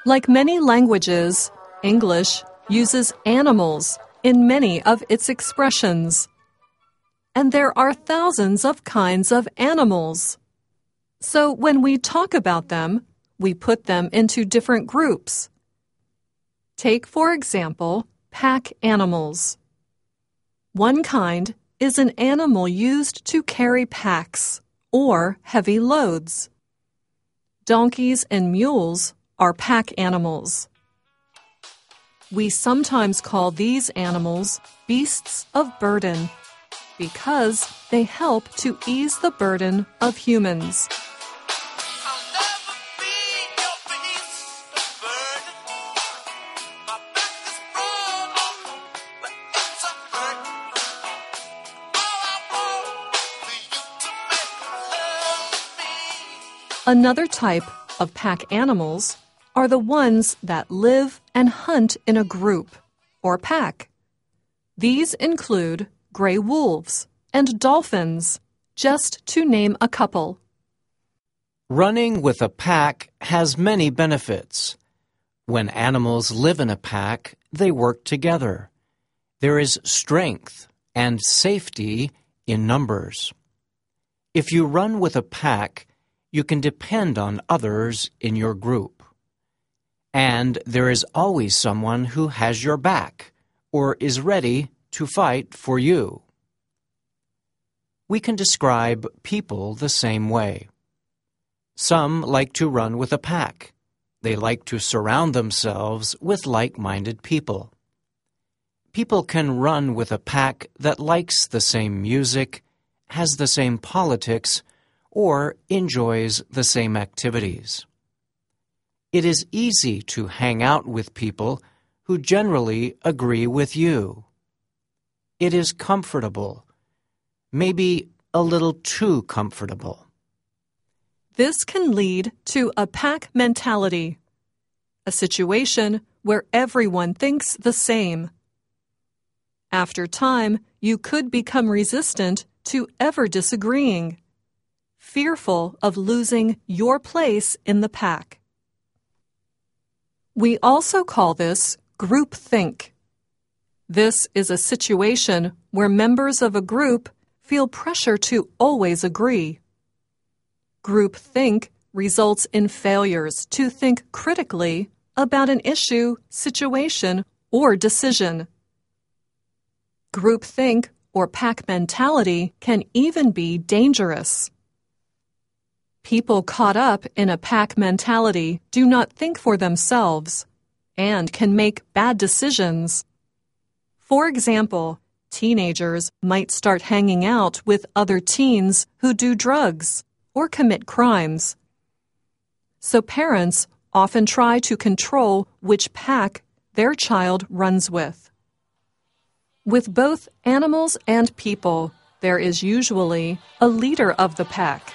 Like many languages, English uses animals in many of its expressions. And there are thousands of kinds of animals. So when we talk about them, we put them into different groups. Take, for example, pack animals. One kind is an animal used to carry packs or heavy loads. Donkeys and mules are pack animals. We sometimes call these animals beasts of burden because they help to ease the burden of humans. Another type of pack animals are the ones that live and hunt in a group or pack. These include gray wolves and dolphins, just to name a couple. Running with a pack has many benefits. When animals live in a pack, they work together. There is strength and safety in numbers. If you run with a pack, you can depend on others in your group. And there is always someone who has your back or is ready to fight for you. We can describe people the same way. Some like to run with a pack. They like to surround themselves with like-minded people. People can run with a pack that likes the same music, has the same politics, or enjoys the same activities. It is easy to hang out with people who generally agree with you. It is comfortable, maybe a little too comfortable. This can lead to a pack mentality, a situation where everyone thinks the same. After time, you could become resistant to ever disagreeing, fearful of losing your place in the pack. We also call this groupthink. This is a situation where members of a group feel pressure to always agree. Groupthink results in failures to think critically about an issue, situation, or decision. Groupthink or pack mentality can even be dangerous. People caught up in a pack mentality do not think for themselves and can make bad decisions. For example, teenagers might start hanging out with other teens who do drugs or commit crimes. So parents often try to control which pack their child runs with. With both animals and people, there is usually a leader of the pack.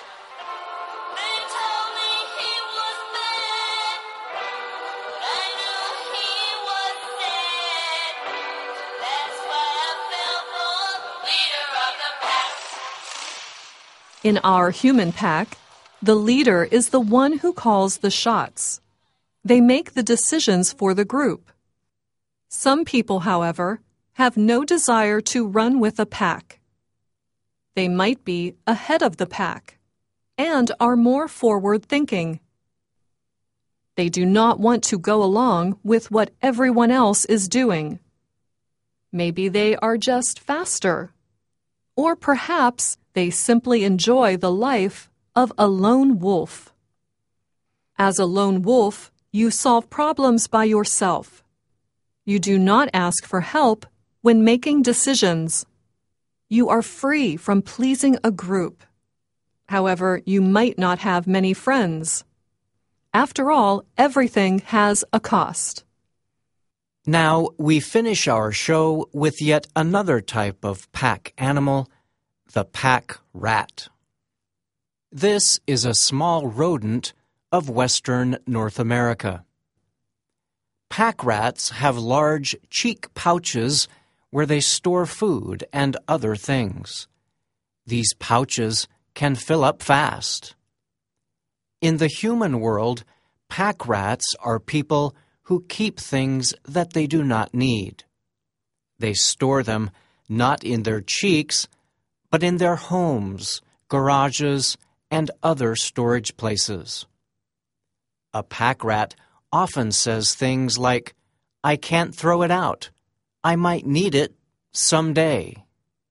In our human pack, the leader is the one who calls the shots. They make the decisions for the group. Some people, however, have no desire to run with a pack. They might be ahead of the pack and are more forward-thinking. They do not want to go along with what everyone else is doing. Maybe they are just faster. Or perhaps they simply enjoy the life of a lone wolf. As a lone wolf, you solve problems by yourself. You do not ask for help when making decisions. You are free from pleasing a group. However, you might not have many friends. After all, everything has a cost. Now we finish our show with yet another type of pack animal, the pack rat. This is a small rodent of western North America. Pack rats have large cheek pouches where they store food and other things. These pouches can fill up fast. In the human world, Pack rats are people who keep things that they do not need. They store them not in their cheeks, but in their homes, garages, and other storage places. A pack rat often says things like, "I can't throw it out. I might need it someday."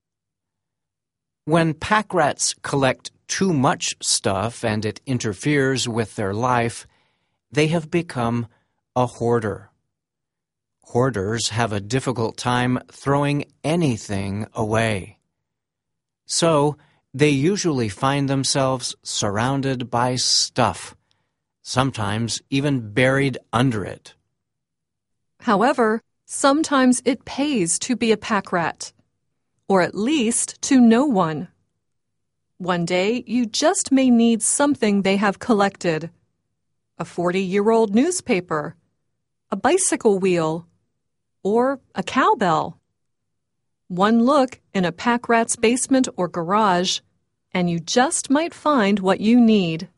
When pack rats collect too much stuff and it interferes with their life, they have become a hoarder. Hoarders have a difficult time throwing anything away. So, they usually find themselves surrounded by stuff, sometimes even buried under it. However, sometimes it pays to be a pack rat, or at least to know one. One day, you just may need something they have collected: a 40-year-old newspaper, a bicycle wheel, or a cowbell. One look in a pack rat's basement or garage, and you just might find what you need.